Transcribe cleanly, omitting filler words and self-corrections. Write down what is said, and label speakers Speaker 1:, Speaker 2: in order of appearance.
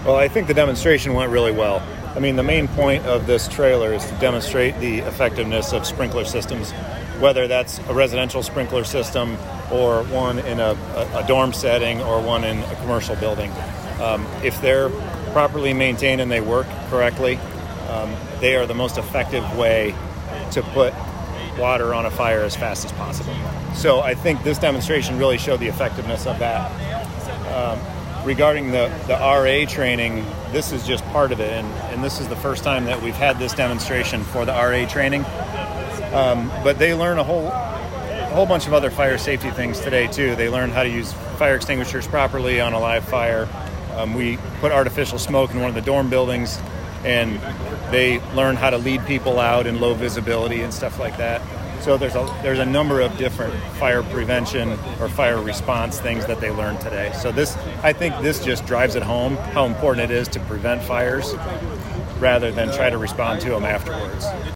Speaker 1: Well, I think the demonstration went really well. I mean, the main point of this trailer is to demonstrate the effectiveness of sprinkler systems, whether that's a residential sprinkler system or one in a dorm setting or one in a commercial building. If they're properly maintained and they work correctly, they are the most effective way to put water on a fire as fast as possible. So I think this demonstration really showed the effectiveness of that. Regarding the RA training, this is just part of it, and this is the first time that we've had this demonstration for the RA training. But they learn a whole bunch of other fire safety things today too. They learn how to use fire extinguishers properly on a live fire. We put artificial smoke in one of the dorm buildings, and they learn how to lead people out in low visibility and stuff like that. So there's a number of different fire prevention or fire response things that they learned today. So I think this just drives it home how important it is to prevent fires rather than try to respond to them afterwards.